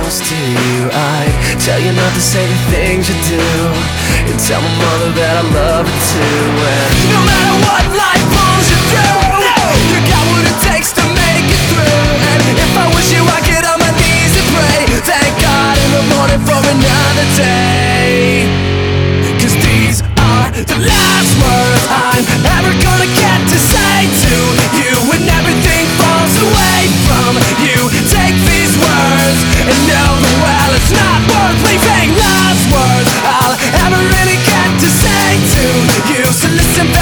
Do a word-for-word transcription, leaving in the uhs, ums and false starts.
close to you, I'd tell you not to say the things you do, and tell my mother that I love her too. And no matter what life pulls you through, you got what it takes to make it through. And if I wish you, I get on my knees and pray, thank God in the morning for another day. Cause these are the last words I'm ever gonna get to say to you. When everything falls away from you, take these words and know that, well, it's not worth leaving. Last words I'll ever really get to say to you, so listen back.